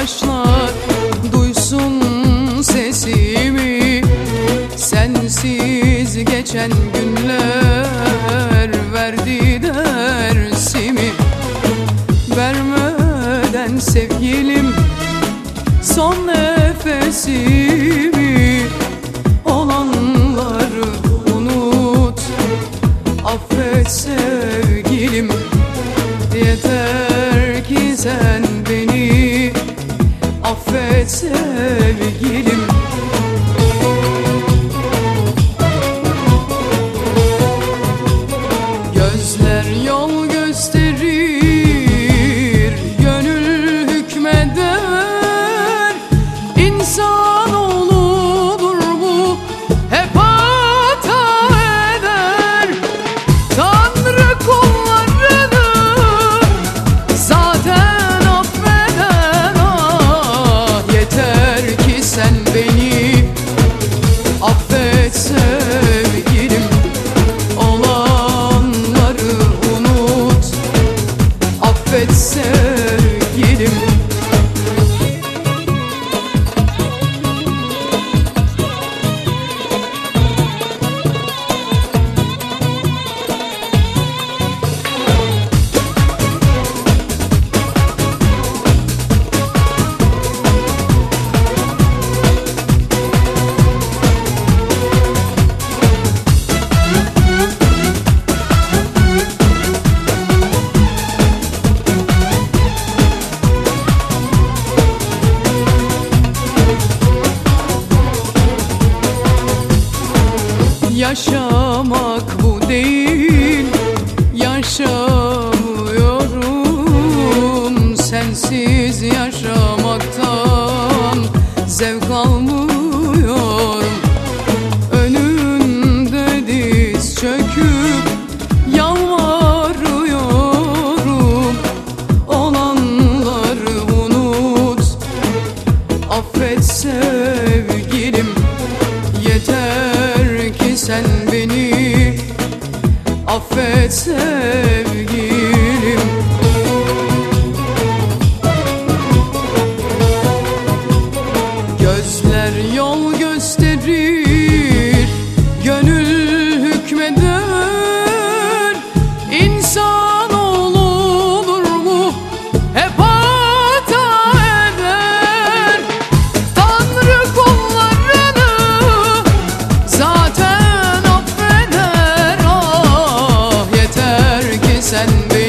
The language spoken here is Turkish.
taşlar duysun sesimi. Sensiz geçen günler verdi dersimi. Vermeden sevgilim son nefesimi. Olanları unut, affet sevgilim. Yeter ki sen beni affet sevgilim. Gözler yol gösterir, gönül hükmeder. İnsanoğludur bu, hep hata eder. Tanrı kullarını zaten affeder. Ah, yeter ki sen beni affet sevgilim. Olanları unut, affet sevgilim. Yaşamak bu değil, yaşamıyorum. Sensiz yaşamaktan zevk almıyorum. Önünde diz çöküp yalvarıyorum. Olanları unut, affet sevgilim. Yeter ki sen beni affet sevgilim. Gözler yol gösterir, gönül hükmeder. İnsanoğludur bu, hep hata eder. Tanrı kullarını zaten affeder. Ah, yeter ki sen beni